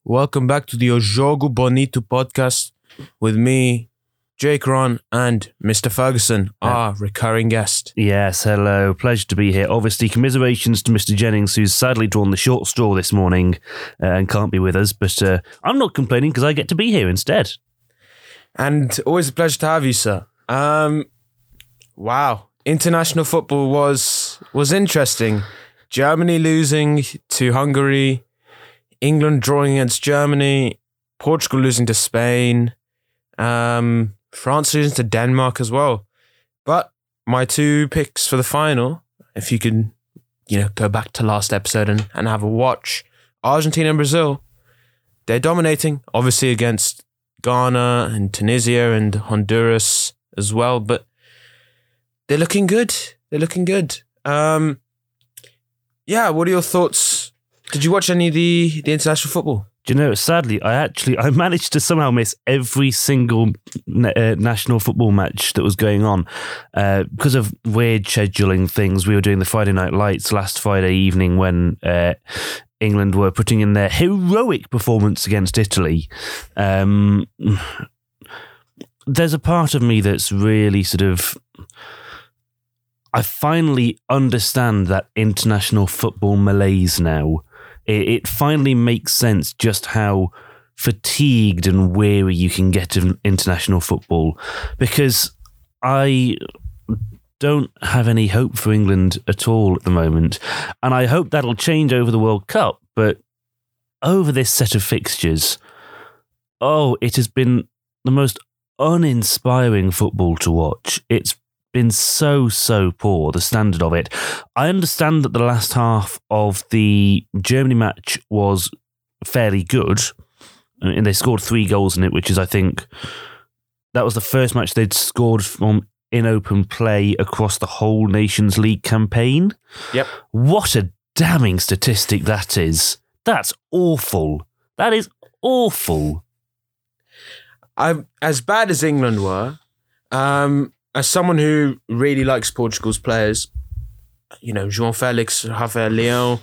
Welcome back to the O Jogo Bonito podcast with me, Jake Ron, and Mr. Ferguson, our recurring guest. Yes, hello. Pleasure to be here. Obviously, commiserations to Mr. Jennings, who's sadly drawn the short straw this morning and can't be with us, but I'm not complaining because I get to be here instead. And always a pleasure to have you, sir. Wow. International football was interesting. Germany losing to Hungary, England drawing against Germany, Portugal losing to Spain, France losing to Denmark as well. But my two picks for the final, if you can, go back to last episode and have a watch, Argentina and Brazil, they're dominating, obviously against Ghana and Tunisia and Honduras as well, but they're looking good. What are your thoughts? Did you watch any of the international football? Do you know, sadly, I managed to somehow miss every single national football match that was going on. Because of weird scheduling things, we were doing the Friday Night Lights last Friday evening when England were putting in their heroic performance against Italy. There's a part of me that's really sort of... I finally understand that international football malaise now. It finally makes sense just how fatigued and weary you can get of international football, because I don't have any hope for England at all at the moment, and I hope that'll change over the World Cup, but over this set of fixtures, it has been the most uninspiring football to watch. It's been so poor, the standard of it. I understand that the last half of the Germany match was fairly good, and they scored 3 goals in it, which is, I think, that was the first match they'd scored from in open play across the whole Nations League campaign. Yep. What a damning statistic that is. That's awful. That is awful. As bad as England were, as someone who really likes Portugal's players, João Felix, Rafael Leão,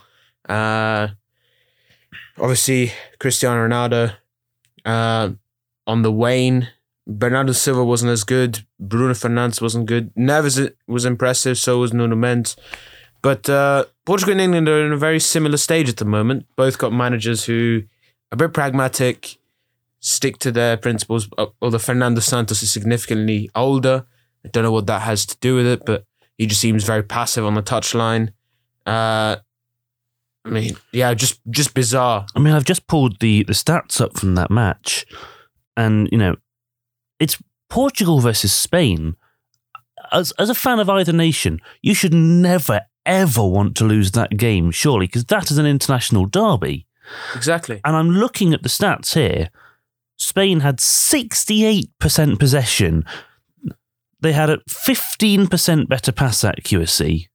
obviously Cristiano Ronaldo, on the wane. Bernardo Silva wasn't as good. Bruno Fernandes wasn't good. Neves was impressive, so was Nuno Mendes. But Portugal and England are in a very similar stage at the moment. Both got managers who are a bit pragmatic, stick to their principles, although Fernando Santos is significantly older. I don't know what that has to do with it, but he just seems very passive on the touchline. Just bizarre. I mean, I've just pulled the stats up from that match, and, it's Portugal versus Spain. As a fan of either nation, you should never, ever want to lose that game, surely, because that is an international derby. Exactly. And I'm looking at the stats here. Spain had 68% possession. They had a 15% better pass accuracy.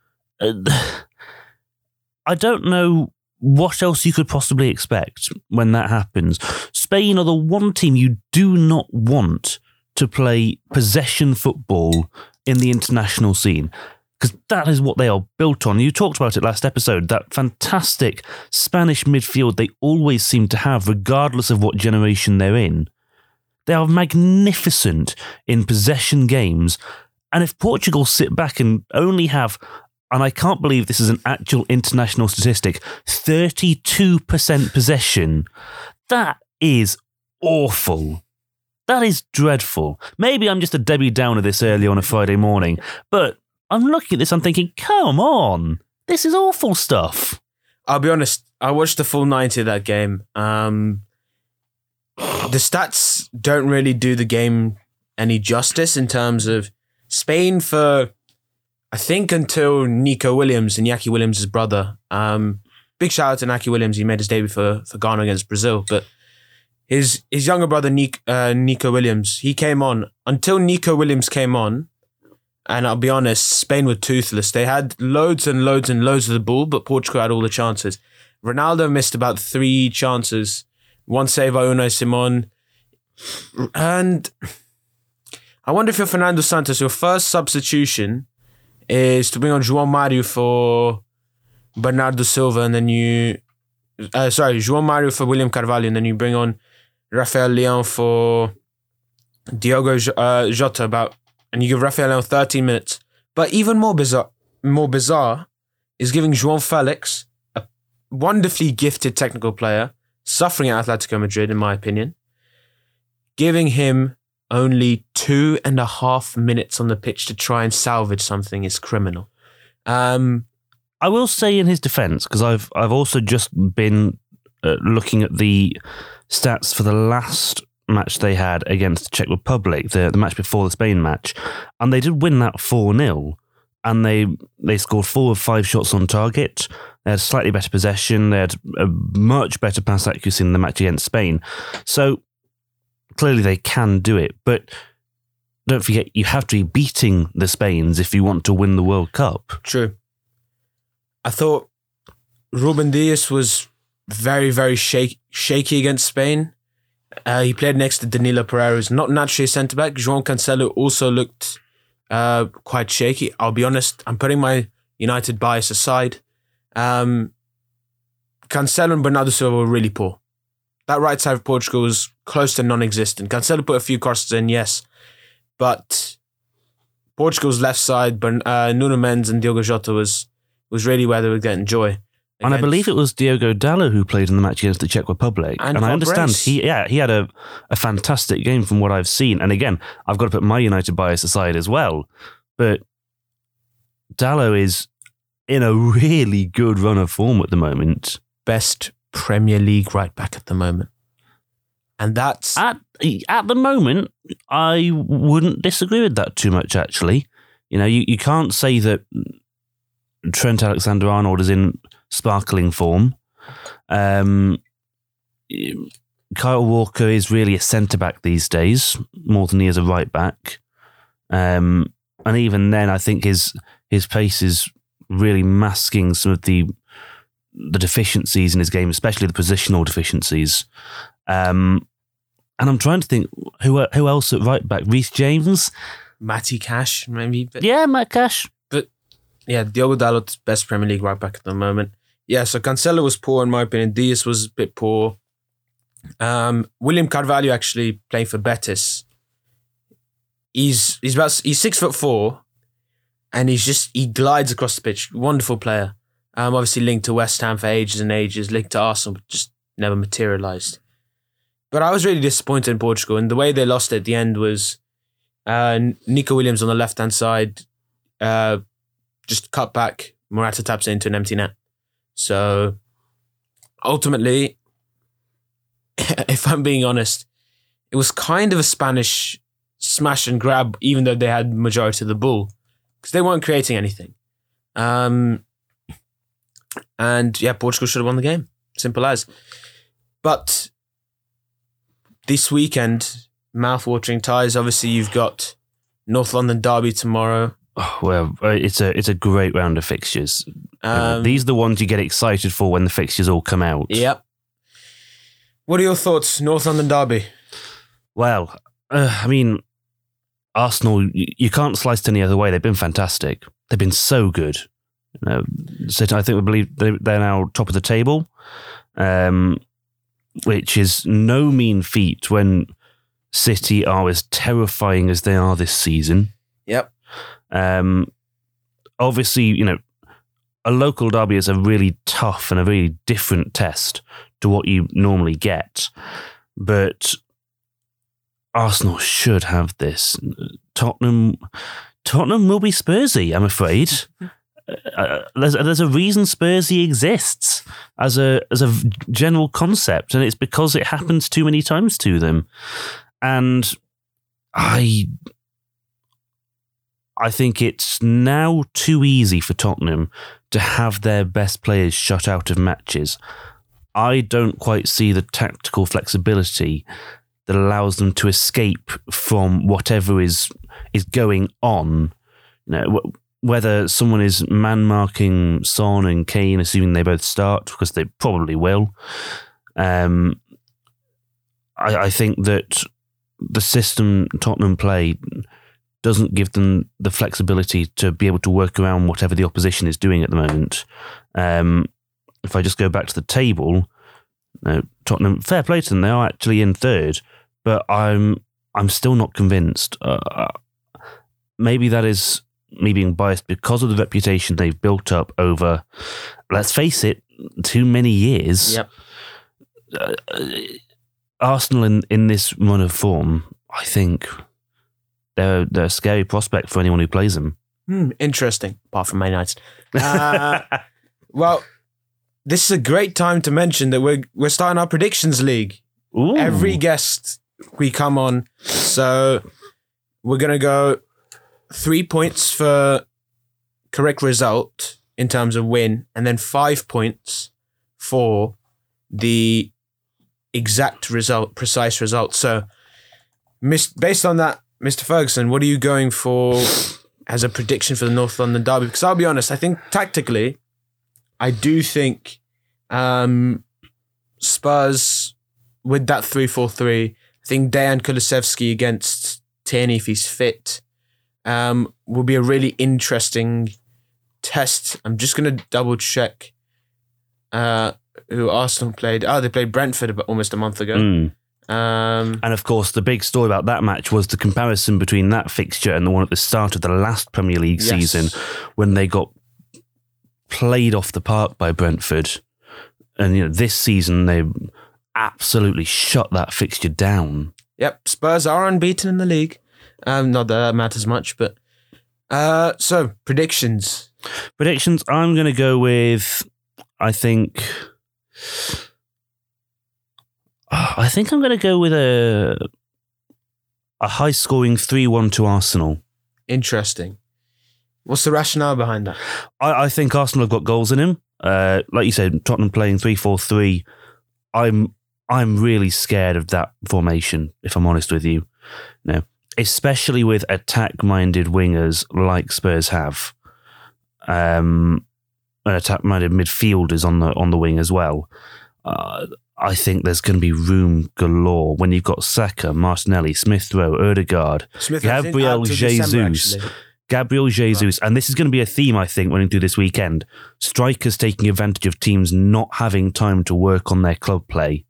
I don't know what else you could possibly expect when that happens. Spain are the one team you do not want to play possession football in the international scene, because that is what they are built on. You talked about it last episode, that fantastic Spanish midfield they always seem to have, regardless of what generation they're in. They are magnificent in possession games. And if Portugal sit back and only have, and I can't believe this is an actual international statistic, 32% possession, that is awful. That is dreadful. Maybe I'm just a Debbie Downer this early on a Friday morning, but I'm looking at this, I'm thinking, come on, this is awful stuff. I'll be honest, I watched the full 90 of that game. The stats don't really do the game any justice in terms of Spain for, I think, until Nico Williams, Iñaki Williams' brother. Big shout out to Iñaki Williams. He made his debut for Ghana against Brazil. But his younger brother, Nico Williams, he came on. Until Nico Williams came on, and I'll be honest, Spain were toothless. They had loads and loads and loads of the ball, but Portugal had all the chances. Ronaldo missed about 3 chances. 1 save by Unai Simon. And I wonder if you're Fernando Santos, your first substitution is to bring on João Mário for Bernardo Silva, and then you João Mario for William Carvalho, and then you bring on Rafael Leão for Diogo Jota and you give Rafael Leão 13 minutes. But even more bizarre is giving João Felix, a wonderfully gifted technical player, suffering at Atletico Madrid, in my opinion, giving him only 2.5 minutes on the pitch to try and salvage something is criminal. I will say in his defence, because I've also just been looking at the stats for the last match they had against the Czech Republic, the match before the Spain match, and they did win that 4-0, and they scored 4 of 5 shots on target. They had slightly better possession. They had a much better pass accuracy in the match against Spain. So clearly they can do it, but don't forget, you have to be beating the Spains if you want to win the World Cup. True. I thought Ruben Dias was very, very shaky against Spain. He played next to Danilo Pereira, who's not naturally a centre-back. João Cancelo also looked quite shaky. I'll be honest, I'm putting my United bias aside. Cancelo and Bernardo Silva were really poor. That right side of Portugal was close to non-existent. Cancelo put a few crosses in, yes, but Portugal's left side, Nuno Mendes and Diogo Jota was really where they were getting joy. And I believe it was Diogo Dalot who played in the match against the Czech Republic. And I understand he had a fantastic game from what I've seen. And again, I've got to put my United bias aside as well. But Dalot is in a really good run of form at the moment. Best Premier League right back at the moment. And that's... At the moment, I wouldn't disagree with that too much, actually. You know, you can't say that Trent Alexander-Arnold is in sparkling form. Kyle Walker is really a centre-back these days, more than he is a right-back. And even then, I think his pace is really masking some of the deficiencies in his game, especially the positional deficiencies. And I'm trying to think, who else at right-back? Reece James? Matty Cash, maybe? Yeah, Matt Cash. But yeah, Diogo Dalot's best Premier League right-back at the moment. Yeah, so Cancelo was poor in my opinion. Diaz was a bit poor. William Carvalho actually playing for Betis. He's 6'4", and he glides across the pitch. Wonderful player. Obviously linked to West Ham for ages and ages, linked to Arsenal, but just never materialised. But I was really disappointed in Portugal, and the way they lost at the end was Nico Williams on the left-hand side, just cut back, Morata taps it into an empty net. So ultimately, if I'm being honest, it was kind of a Spanish smash and grab, even though they had majority of the ball, because they weren't creating anything. And yeah, Portugal should have won the game. Simple as. But this weekend, mouth-watering ties. Obviously, you've got North London Derby tomorrow. Oh, well, it's a great round of fixtures. These are the ones you get excited for when the fixtures all come out. Yep. What are your thoughts, North London Derby? Well, I mean, Arsenal, you can't slice it any other way. They've been fantastic. They've been so good. So I believe they're now top of the table, which is no mean feat when City are as terrifying as they are this season. Yep. Obviously, you know, a local derby is a really tough and a really different test to what you normally get. But Arsenal should have this. Tottenham will be Spursy, I'm afraid. There's a reason Spursy exists as a general concept, and it's because it happens too many times to them. And I think it's now too easy for Tottenham to have their best players shut out of matches. I don't quite see the tactical flexibility that allows them to escape from whatever is going on. You know, whether someone is man-marking Son and Kane, assuming they both start, because they probably will. I think that the system Tottenham play doesn't give them the flexibility to be able to work around whatever the opposition is doing at the moment. if I just go back to the table, Tottenham, fair play to them, they are actually in third, but I'm still not convinced. Maybe that is me being biased because of the reputation they've built up over, let's face it, too many years. Yep. Arsenal in this run of form, I think they're a scary prospect for anyone who plays them. Interesting, apart from Man United. Well, this is a great time to mention that we're starting our predictions league. Ooh. Every guest we come on, so we're going to go 3 points for correct result in terms of win, and then 5 points for the exact result, precise result. So, based on that, Mr. Ferguson, what are you going for as a prediction for the North London derby? Because I'll be honest, I think tactically, I do think Spurs with that 3-4-3. I think Dejan Kulusevski against Tierney, if he's fit, will be a really interesting test. I'm just going to double check who Arsenal played. They played Brentford almost a month ago. And of course, the big story about that match was the comparison between that fixture and the one at the start of the last Premier League season, when they got played off the park by Brentford. And this season, they absolutely shut that fixture down. Yep, Spurs are unbeaten in the league. Not that that matters much, but so predictions. Predictions. I'm going to go with, I think I'm going to go with a high-scoring 3-1 to Arsenal. Interesting. What's the rationale behind that? I think Arsenal have got goals in him. Like you said, Tottenham playing 3-4-3. I'm really scared of that formation, if I'm honest with you. No, especially with attack-minded wingers like Spurs have, and attack-minded midfielders on the wing as well. I think there's going to be room galore when you've got Saka, Martinelli, Smith Rowe, Odegaard, Gabriel Jesus. Gabriel Jesus, and this is going to be a theme, I think, running through this weekend. Strikers taking advantage of teams not having time to work on their club play.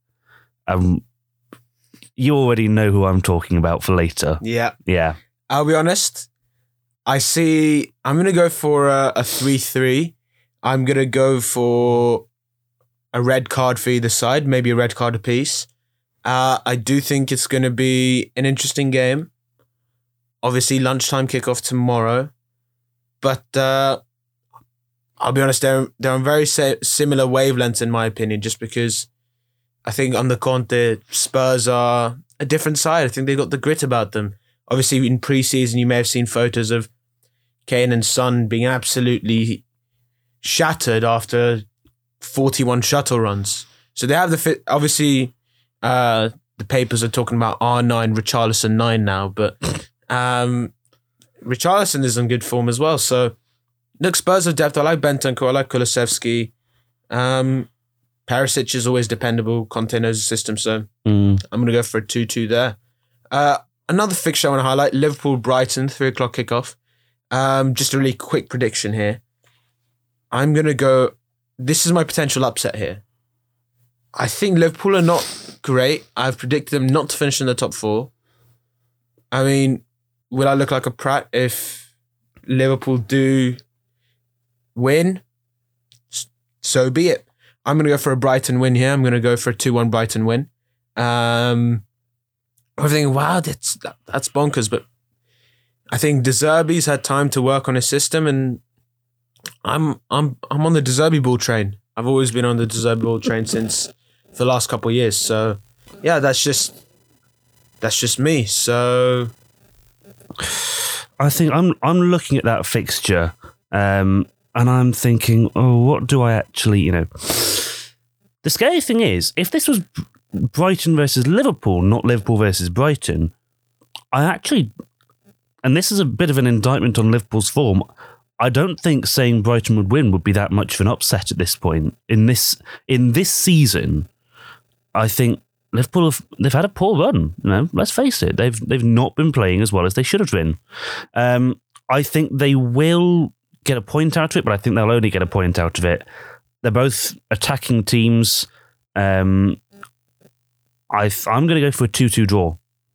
You already know who I'm talking about for later. Yeah. I'll be honest. I'm going to go for a 3-3. I'm going to go for a red card for either side, maybe a red card apiece. I do think it's going to be an interesting game. Obviously, lunchtime kickoff tomorrow. But I'll be honest, they're on very similar wavelengths, in my opinion, just because I think under Conte, Spurs are a different side. I think they've got the grit about them. Obviously, in pre-season, you may have seen photos of Kane and Son being absolutely shattered after 41 shuttle runs. So they have the fit. Obviously, the papers are talking about R9, Richarlison 9 now, but Richarlison is in good form as well. So, look, Spurs have depth. I like Bentancur. I like Kulusevski. Perisic is always dependable. Conte knows the system, so I'm going to go for a 2-2 there. Another fixture I want to highlight, Liverpool-Brighton, 3 o'clock kickoff. Just a really quick prediction here. I'm going to go... This is my potential upset here. I think Liverpool are not great. I've predicted them not to finish in the top 4. I mean, will I look like a prat if Liverpool do win? So be it. I'm going to go for a Brighton win here. I'm going to go for a 2-1 Brighton win. I'm thinking, wow, that's bonkers. But I think De Zerbi's had time to work on his system, and I'm on the De Zerbi ball train. I've always been on the De Zerbi ball train since the last couple of years. So yeah, that's just me. So I think I'm looking at that fixture, and I'm thinking, what do I actually, The scary thing is, if this was Brighton versus Liverpool, not Liverpool versus Brighton, I actually, and this is a bit of an indictment on Liverpool's form, I don't think saying Brighton would win would be that much of an upset at this point. In this season, I think Liverpool they've had a poor run. Let's face it, they've not been playing as well as they should have been. I think they will get a point out of it, but I think they'll only get a point out of it They're both attacking teams. I'm going to go for a 2-2 draw.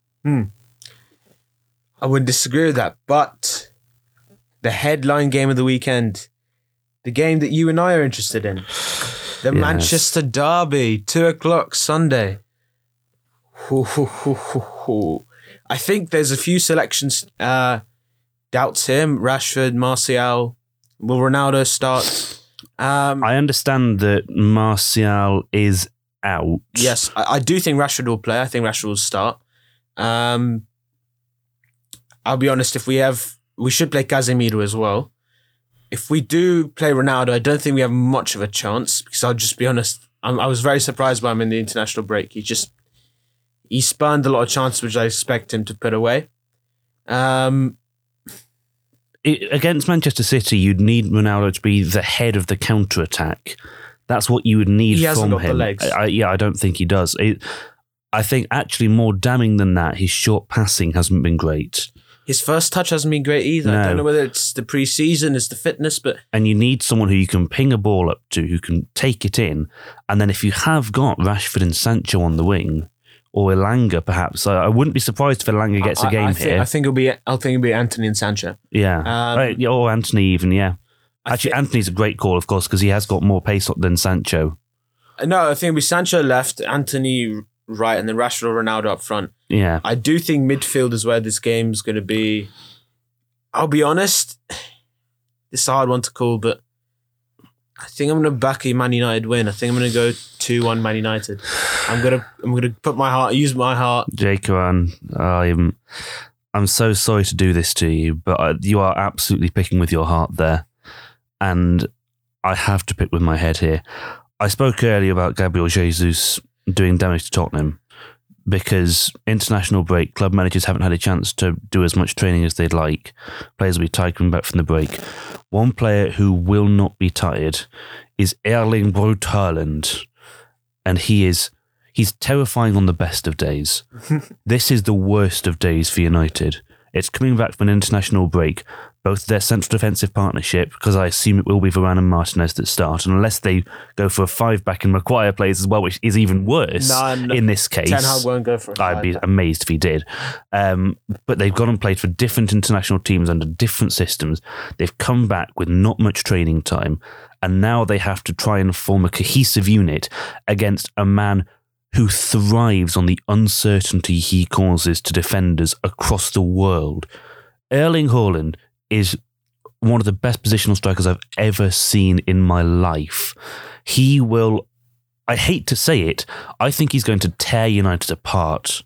I would disagree with that, but the headline game of the weekend, the game that you and I are interested in, the Manchester Derby, 2:00 Sunday. I think there's a few selections doubts here. Rashford, Martial. Will Ronaldo start? I understand that Martial is out. Yes, I do think Rashford will play. I think Rashford will start. I'll be honest, we should play Casemiro as well. If we do play Ronaldo, I don't think we have much of a chance, because I'll just be honest, I was very surprised by him in the international break. He spurned a lot of chances which I expect him to put away. Against Manchester City, you'd need Ronaldo to be the head of the counter-attack. That's what you would need He hasn't from got him. the legs. I don't think he does. I think actually more damning than that, his short passing hasn't been great. His first touch hasn't been great either. No. I don't know whether it's the pre-season, it's the fitness, but And you need someone who you can ping a ball up to, who can take it in. And then if you have got Rashford and Sancho on the wing, or Elanga perhaps, I wouldn't be surprised if Elanga gets a game here. I think it'll be Anthony and Sancho. Yeah. Or Anthony even, yeah. Actually, Anthony's a great call, of course, because he has got more pace than Sancho. No, I think it'll be Sancho left, Anthony right, and then Rashford or Ronaldo up front. Yeah. I do think midfield is where this game's going to be. I'll be honest, this is a hard one to call, but I think I'm going to back a Man United win. I think I'm going to go 2-1 Man United. I'm going to use my heart. Jacoran, I'm so sorry to do this to you, but you are absolutely picking with your heart there. And I have to pick with my head here. I spoke earlier about Gabriel Jesus doing damage to Tottenham because international break, club managers haven't had a chance to do as much training as they'd like. Players will be tired coming back from the break. One player who will not be tired is Erling Braut Haaland. And he's terrifying on the best of days. This is the worst of days for United. It's coming back from an international break. Both their central defensive partnership, because I assume it will be Varane and Martinez that start, and unless they go for a 5-back and Maguire plays as well, which is even worse in this case. Ten Hag won't go for a 5-back. I'd be amazed if he did. But they've gone and played for different international teams under different systems. They've come back with not much training time, and now they have to try and form a cohesive unit against a man who thrives on the uncertainty he causes to defenders across the world. Erling Haaland is one of the best positional strikers I've ever seen in my life. He will, I hate to say it, I think he's going to tear United apart.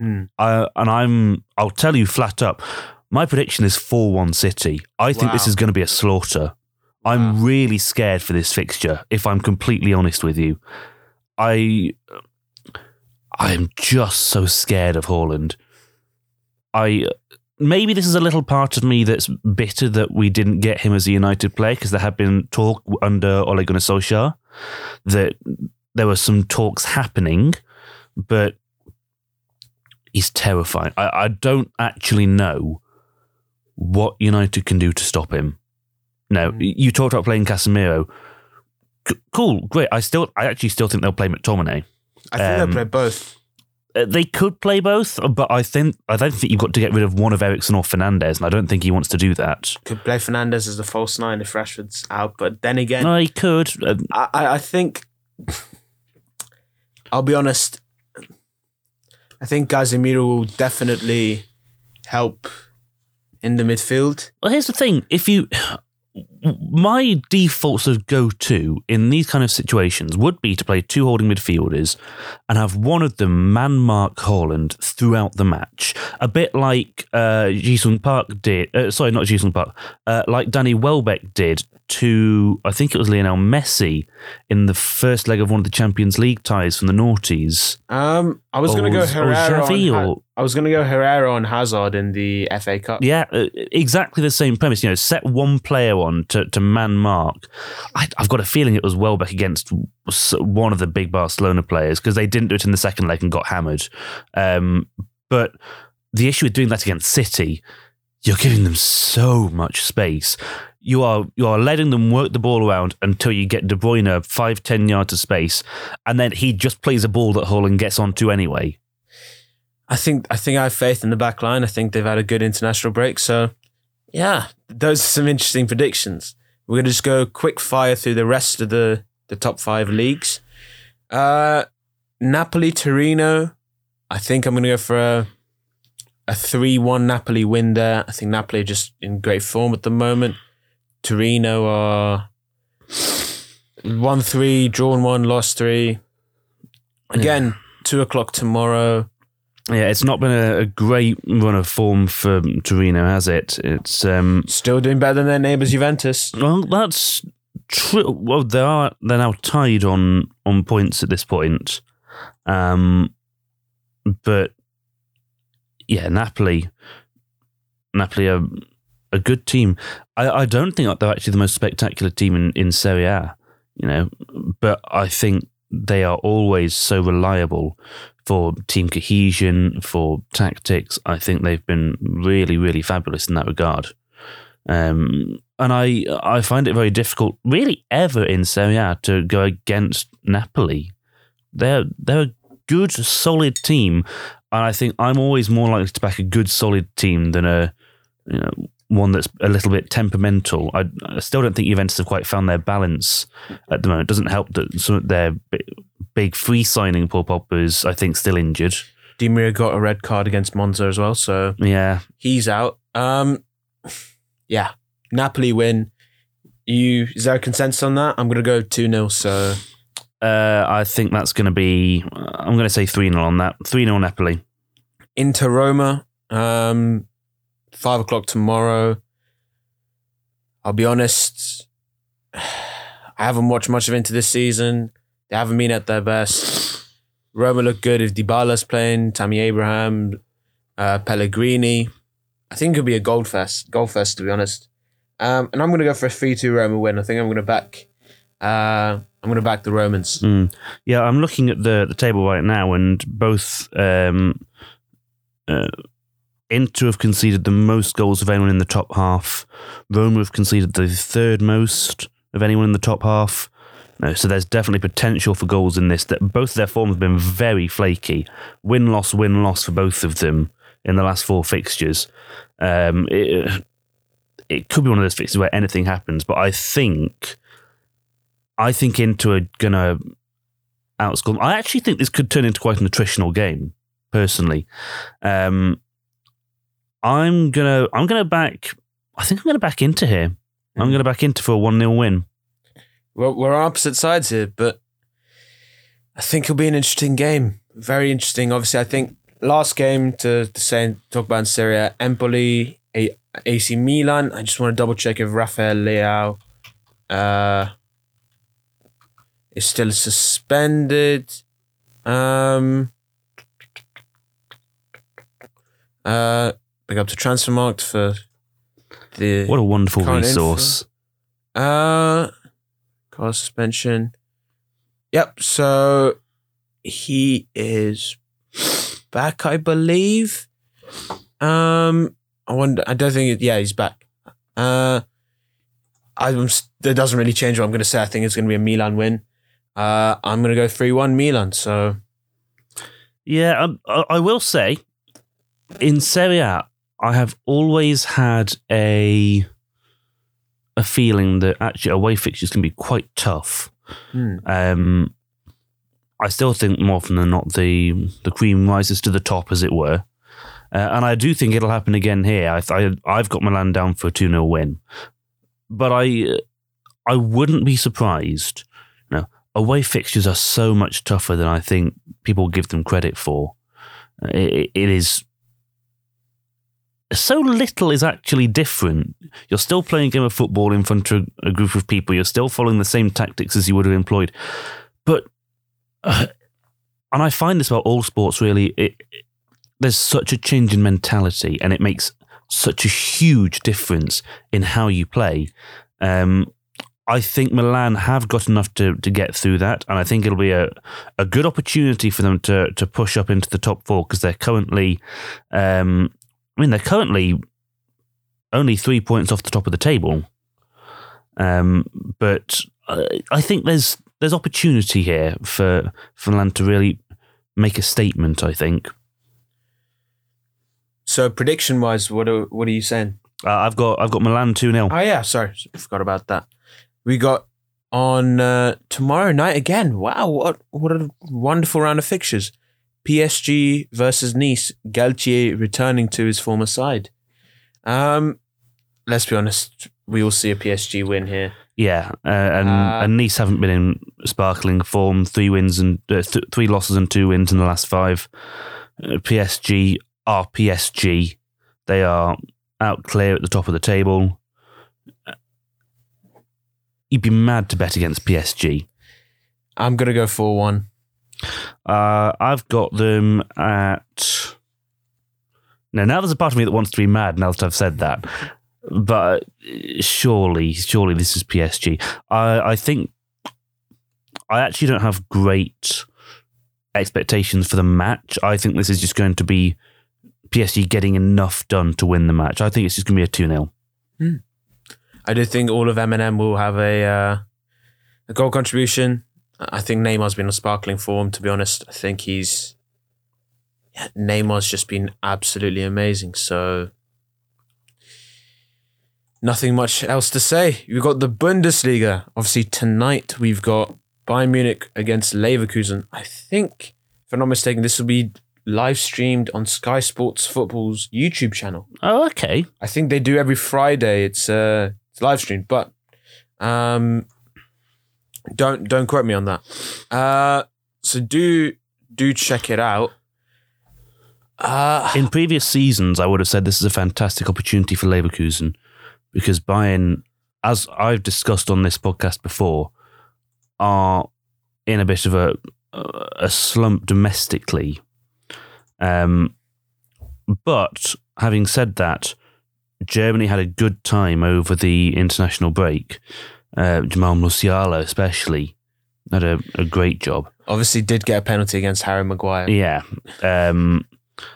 I'll tell you flat up, my prediction is 4-1 City. I think this is going to be a slaughter. I'm really scared for this fixture, if I'm completely honest with you. I am just so scared of Haaland. Maybe this is a little part of me that's bitter that we didn't get him as a United player, because there had been talk under Ole Gunnar Solskjaer that there were some talks happening, but he's terrifying. I don't actually know what United can do to stop him. No, you talked about playing Casemiro. Cool, great. I actually still think they'll play McTominay. I think they'll play both. They could play both, but I don't think you've got to get rid of one of Eriksen or Fernandes, and I don't think he wants to do that. Could play Fernandes as a false 9 if Rashford's out, but then again, No, he could. I think, I'll be honest, I think Casemiro will definitely help in the midfield. Well, here's the thing: my default sort of go-to in these kind of situations would be to play two holding midfielders and have one of them man-mark Haaland throughout the match. A bit like Ji-sung Park did. Sorry, not Ji-sung Park. Like Danny Welbeck did to, I think it was Lionel Messi in the first leg of one of the Champions League ties from the noughties. I was going to go Herrera. I was going to go Herrera on Hazard in the FA Cup. Yeah, exactly the same premise. You know, set one player on to man mark. I've got a feeling it was Welbeck against one of the big Barcelona players, because they didn't do it in the second leg and got hammered. But the issue with doing that against City, you're giving them so much space. you are letting them work the ball around until you get De Bruyne 5-10 yards of space, and then he just plays a ball that Haaland gets onto anyway. I think I have faith in the back line. I think they've had a good international break. So, yeah, those are some interesting predictions. We're going to just go quick fire through the rest of the top 5 leagues. Napoli, Torino. I think I'm going to go for a 3-1 Napoli win there. I think Napoli are just in great form at the moment. Torino are 1-3, drawn 1, lost 3. Again, 2:00 tomorrow. Yeah, it's not been a great run of form for Torino, has it? It's still doing better than their neighbours Juventus. Well, that's true. Well, they're now tied on points at this point. But yeah, Napoli are a good team. I don't think they're actually the most spectacular team in Serie A, but I think they are always so reliable for team cohesion, for tactics. I think they've been really, really fabulous in that regard. And I find it very difficult, really ever in Serie A, to go against Napoli. They're a good, solid team, and I think I'm always more likely to back a good, solid team than one that's a little bit temperamental. I still don't think Juventus have quite found their balance at the moment. It doesn't help that some of their big free signing Paul Pogba is, I think, still injured. Di Maria got a red card against Monza as well, so yeah, he's out. Yeah, Napoli win. Is there a consensus on that? I'm going to go 2-0. So I think that's going to be. I'm going to say 3-0 on that. 3-0 Napoli. Inter Roma. 5:00 tomorrow. I'll be honest, I haven't watched much of Inter this season. They haven't been at their best. Roma look good if Dybala's playing, Tammy Abraham, Pellegrini. I think it'll be a goal fest, to be honest. And I'm going to go for a 3-2 Roma win. I think I'm going to back the Romans. Yeah, I'm looking at the table right now, and both Inter have conceded the most goals of anyone in the top half. Roma have conceded the third most of anyone in the top half. So there's definitely potential for goals in this. That both of their forms have been very flaky. Win-loss for both of them in the last 4 fixtures. It could be one of those fixtures where anything happens, but I think Inter are going to outscore. I actually think this could turn into quite an attritional game, personally. I'm gonna back Inter here. I'm gonna back Inter for a 1-0 win. Well, we're on opposite sides here, but I think it'll be an interesting game. Very interesting. Obviously, I think last game to talk about in Serie A, Empoli, AC Milan. I just want to double check if Rafael Leao is still suspended. Big up to Transfermarkt for the what a wonderful resource. Cause suspension. Yep. So he is back, I believe. I wonder. I don't think. He's back. That doesn't really change what I'm going to say. I think it's going to be a Milan win. I'm going to go 3-1 Milan. So yeah, I will say in Serie A, I have always had a feeling that actually away fixtures can be quite tough. I still think more often than not the cream rises to the top, as it were. And I do think it'll happen again here. I've got Milan down for a 2-0 win. But I wouldn't be surprised. Away fixtures are so much tougher than I think people give them credit for. It is... So little is actually different. You're still playing a game of football in front of a group of people. You're still following the same tactics as you would have employed. But, and I find this about all sports really, there's such a change in mentality and it makes such a huge difference in how you play. I think Milan have got enough to get through that, and I think it'll be a good opportunity for them to push up into the top 4 because they're currently... they're currently only 3 points off the top of the table. But I think there's opportunity here for Milan to really make a statement, I think. So prediction-wise, what are you saying? I've got Milan 2-0. Oh yeah, sorry, I forgot about that. We got on tomorrow night again. Wow, what a wonderful round of fixtures. PSG versus Nice. Galtier returning to his former side. Let's be honest, we will see a PSG win here. Yeah, and Nice haven't been in sparkling form. 3 wins and 3 losses and 2 wins in the last 5. PSG are PSG. They are out clear at the top of the table. You'd be mad to bet against PSG. I'm going to go 4-1. I've got them at... Now there's a part of me that wants to be mad now that I've said that. But surely this is PSG. I think I actually don't have great expectations for the match. I think this is just going to be PSG getting enough done to win the match. I think it's just going to be a 2-0. I do think all of M&M will have a goal contribution. I think Neymar's been on sparkling form, to be honest. I think Neymar's just been absolutely amazing. So nothing much else to say. We've got the Bundesliga. Obviously, tonight we've got Bayern Munich against Leverkusen. I think, if I'm not mistaken, this will be live streamed on Sky Sports Football's YouTube channel. Oh, okay. I think they do every Friday. It's live streamed, but don't quote me on that. So do check it out. In previous seasons, I would have said this is a fantastic opportunity for Leverkusen because Bayern, as I've discussed on this podcast before, are in a bit of a slump domestically. But having said that, Germany had a good time over the international break. Jamal Musiala especially had a great job. Obviously did get a penalty against Harry Maguire. Yeah. And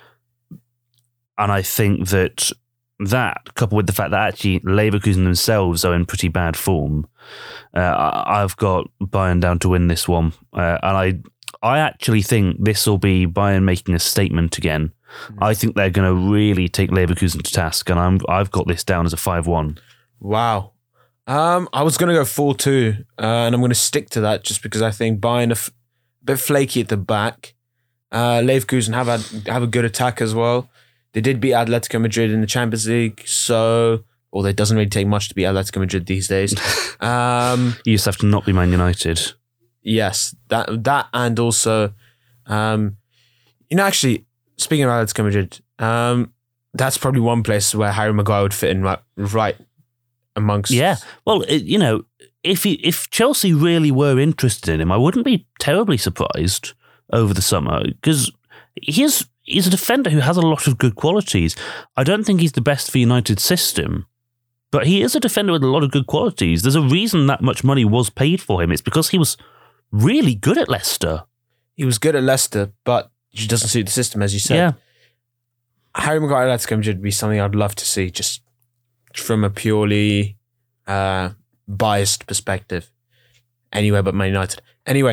I think that coupled with the fact that actually Leverkusen themselves are in pretty bad form, I've got Bayern down to win this one. And I actually think this will be Bayern making a statement again. I think they're going to really take Leverkusen to task, and I've got this down as a 5-1. Wow. I was going to go 4-2, and I'm going to stick to that just because I think Bayern are a bit flaky at the back. Leverkusen have a good attack as well. They did beat Atletico Madrid in the Champions League, although it doesn't really take much to beat Atletico Madrid these days. You just have to not be Man United. Yes, that and also, actually, speaking of Atletico Madrid, that's probably one place where Harry Maguire would fit in right amongst. Yeah, well, if Chelsea really were interested in him, I wouldn't be terribly surprised over the summer because he's a defender who has a lot of good qualities. I don't think he's the best for United's system, but he is a defender with a lot of good qualities. There's a reason that much money was paid for him. It's because he was really good at Leicester. He was good at Leicester, but he doesn't suit the system, as you said. Yeah. Harry Maguire at Atletico Madrid would be something I'd love to see, just from a purely biased perspective. Anywhere but Man United. Anyway,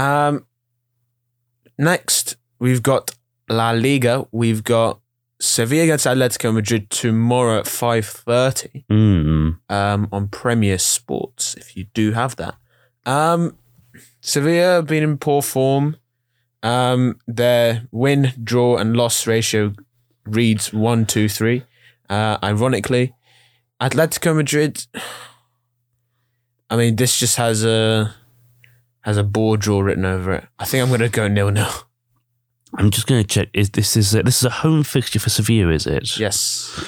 next we've got La Liga. We've got Sevilla against Atletico Madrid tomorrow at 5:30 on Premier Sports, if you do have that. Sevilla have been in poor form. Their win, draw, and loss ratio reads 1-2-3. Ironically, Atletico Madrid, I mean, this just has a bore draw written over it. I think I'm going to go 0-0. I'm just going to check. This is a home fixture for Sevilla, is it? Yes.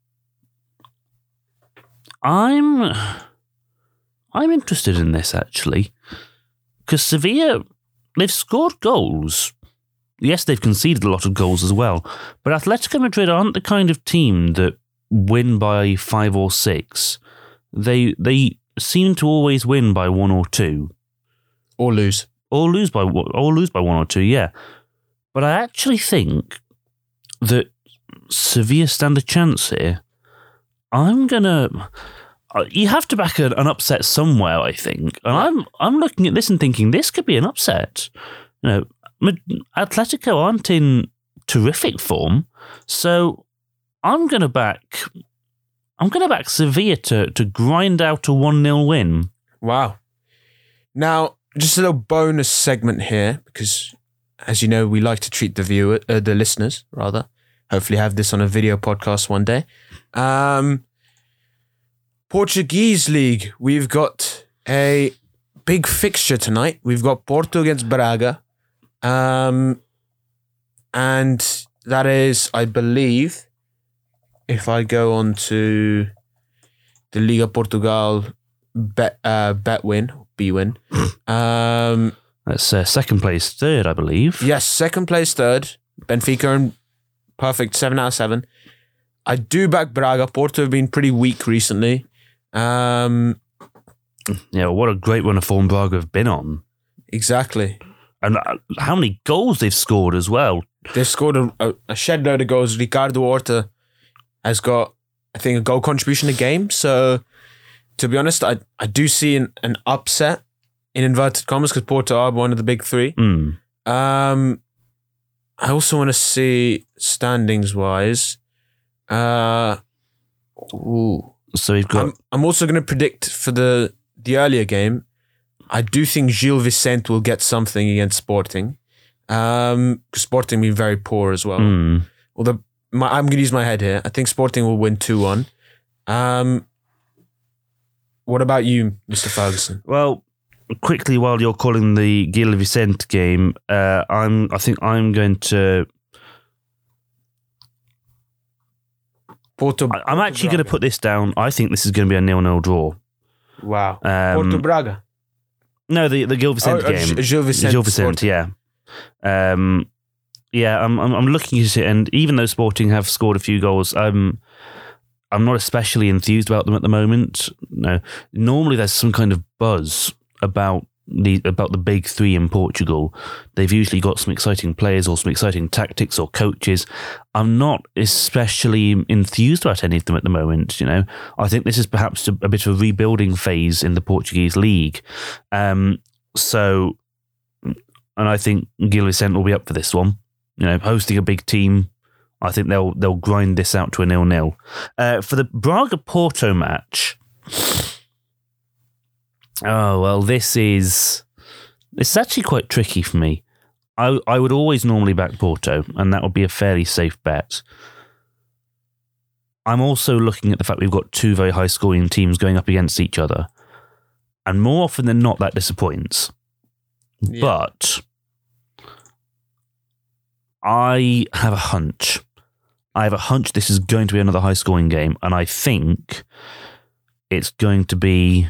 I'm interested in this actually, because Sevilla, they've scored goals. Yes, they've conceded a lot of goals as well, but Atletico Madrid aren't the kind of team that win by 5 or 6. They seem to always win by 1 or 2, or lose by 1 or 2. Yeah. But I actually think that Sevilla stand a chance here. I'm gonna you have to back an upset somewhere, I think. And I'm looking at this and thinking this could be an upset. Atletico aren't in terrific form, so I'm going to back Sevilla to grind out a 1-0 win. Wow. Now, just a little bonus segment here, because as you know, we like to treat the listeners, rather. Hopefully have this on a video podcast one day. Portuguese League, we've got a big fixture tonight. We've got Porto against Braga. And that is, I believe, if I go on to the Liga Portugal bet win, B-win. That's second place third, I believe. Yes, second place third. Benfica and perfect 7 out of 7. I do back Braga. Porto have been pretty weak recently. Yeah, what a great run of form Braga have been on. Exactly. And how many goals they've scored as well. They've scored a shed load of goals. Ricardo Horta has got, I think, a goal contribution a game. So, to be honest, I do see an upset in inverted commas because Porto are one of the big three. I also want to see standings-wise. So we've got... I'm also going to predict for the earlier game, I do think Gil Vicente will get something against Sporting. Because Sporting been very poor as well. Although, I'm going to use my head here. I think Sporting will win 2-1. What about you, Mr. Ferguson? Well, quickly, while you're calling the Gil Vicente game, I'm going to... I'm actually going to put this down. I think this is going to be a 0-0 draw. Wow. Porto Braga? No, the Gil Vicente game. Gil Vicente, yeah. I'm looking at it, and even though Sporting have scored a few goals, I'm not especially enthused about them at the moment. No, normally there's some kind of buzz about the big three in Portugal. They've usually got some exciting players or some exciting tactics or coaches. I'm not especially enthused about any of them at the moment. I think this is perhaps a bit of a rebuilding phase in the Portuguese league. And I think Gil Vicente will be up for this one. Hosting a big team, I think they'll grind this out to a 0-0. For the Braga-Porto match, it's actually quite tricky for me. I would always normally back Porto, and that would be a fairly safe bet. I'm also looking at the fact we've got two very high-scoring teams going up against each other, and more often than not, that disappoints. Yeah. But I have a hunch. This is going to be another high-scoring game, and I think it's going to be...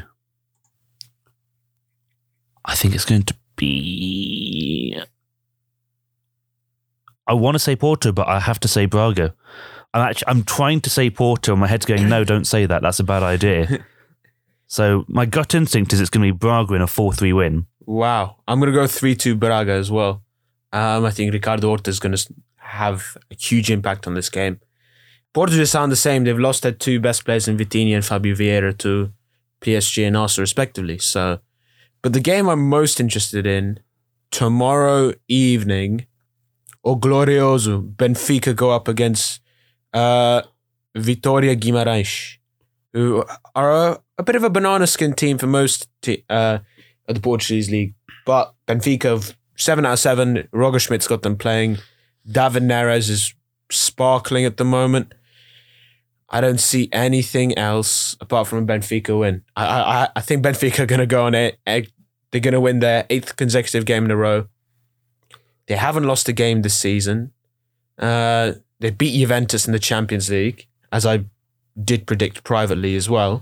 I want to say Porto, but I have to say Braga. I'm trying to say Porto, and my head's going, no, don't say that. That's a bad idea. So my gut instinct is it's going to be Braga in a 4-3 win. Wow. I'm going to go 3-2 Braga as well. I think Ricardo Horta is going to have a huge impact on this game. Porto just sound the same. They've lost their two best players in Vitinha and Fabio Vieira to PSG and Arsenal respectively. But the game I'm most interested in, tomorrow evening, O Glorioso, Benfica go up against Vitória Guimarães, who are a bit of a banana skin team for most of the Portuguese league. But Benfica, 7 out of 7, Roger Schmidt's got them playing. David Neres is sparkling at the moment. I don't see anything else apart from a Benfica win. I think Benfica are going to go on it. They're going to win their 8th consecutive game in a row. They haven't lost a game this season. They beat Juventus in the Champions League, as I did predict privately as well.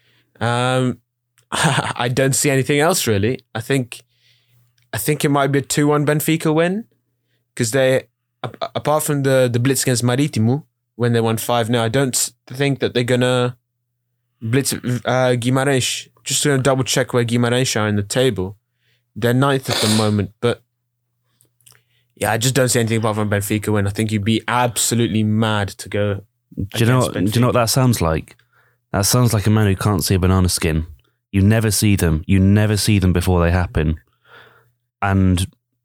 I don't see anything else really. I think it might be a 2-1 Benfica win, because they, apart from the blitz against Marítimo when they won 5-0, I don't think that they're gonna blitz Guimarães. Just gonna double check where Guimarães are in the table. They're 9th at the moment, but yeah, I just don't see anything apart from Benfica win. I think you'd be absolutely mad to go. Do you know what that sounds like? That sounds like a man who can't see a banana skin. You never see them. You never see them before they happen. And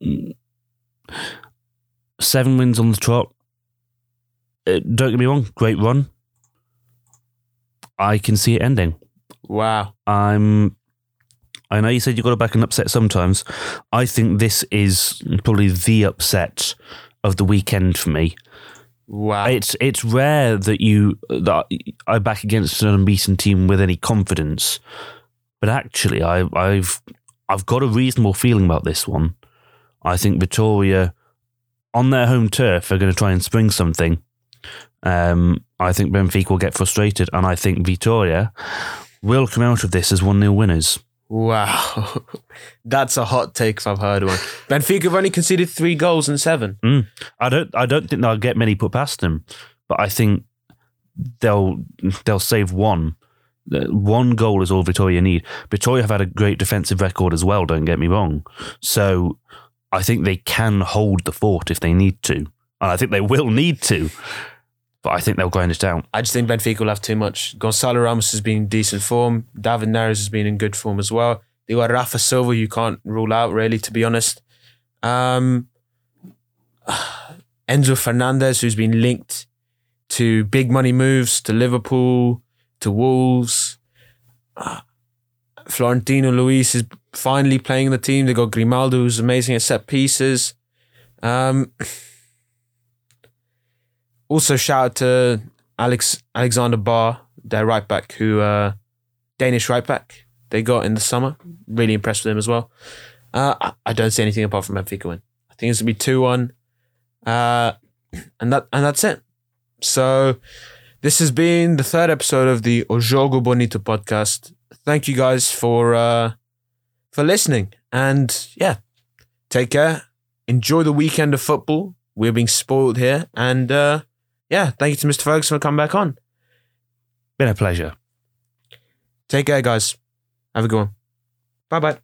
7 wins on the trot. Don't get me wrong, great run. I can see it ending. Wow. I know you said you've got to back an upset sometimes. I think this is probably the upset of the weekend for me. Wow. It's rare that I back against an unbeaten team with any confidence, but actually I've got a reasonable feeling about this one. I think Vitória, on their home turf, are going to try and spring something. I think Benfica will get frustrated, and I think Vitória will come out of this as 1-0 winners. Wow. That's a hot take if I've heard one. Benfica have only conceded 3 goals in 7. I don't think they'll get many put past them, but I think they'll save one. 1 goal is all Vitória need. Vitória have had a great defensive record as well, don't get me wrong. So I think they can hold the fort if they need to. And I think they will need to. But I think they'll grind it down. I just think Benfica will have too much. Gonçalo Ramos has been in decent form. David Neres has been in good form as well. They got Rafa Silva, you can't rule out really, to be honest. Enzo Fernandez, who's been linked to big money moves to Liverpool, to Wolves. Florentino Luis is finally playing in the team. They got Grimaldo, who's amazing at set pieces. Also, shout out to Alexander Barr, their right back, who Danish right back they got in the summer. Really impressed with him as well. I don't see anything apart from Benfica win. I think it's gonna be 2-1, and that's it. So this has been the 3rd episode of the O Jogo Bonito podcast. Thank you guys for listening, and yeah, take care. Enjoy the weekend of football. We're being spoiled here, and yeah, thank you to Mr. Ferguson for coming back on. Been a pleasure. Take care, guys. Have a good one. Bye-bye.